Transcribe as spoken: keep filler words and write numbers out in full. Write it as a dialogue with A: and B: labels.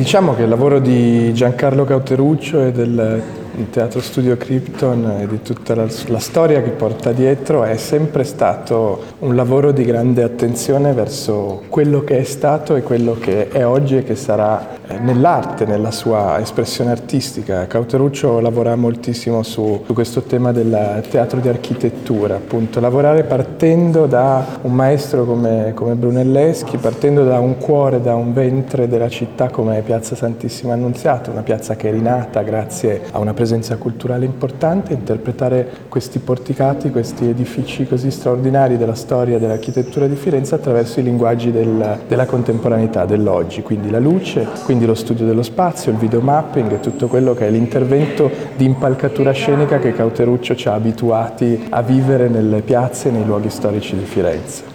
A: diciamo che il lavoro di Giancarlo Cauteruccio e del Teatro Studio Krypton e di tutta la, la storia che porta dietro è sempre stato un lavoro di grande attenzione verso quello che è stato e quello che è oggi e che sarà nell'arte, nella sua espressione artistica. Cauteruccio lavora moltissimo su, su questo tema del teatro di architettura, appunto, lavorare partendo da un maestro come, come Brunelleschi, partendo da un cuore, da un ventre della città come Piazza Santissima Annunziata, una piazza che è rinata grazie a una presenza culturale importante, interpretare questi porticati, questi edifici così straordinari della storia dell'architettura di Firenze attraverso i linguaggi del, della contemporaneità, dell'oggi, quindi la luce, quindi lo studio dello spazio, il videomapping e tutto quello che è l'intervento di impalcatura scenica che Cauteruccio ci ha abituati a vivere nelle piazze e nei luoghi storici di Firenze.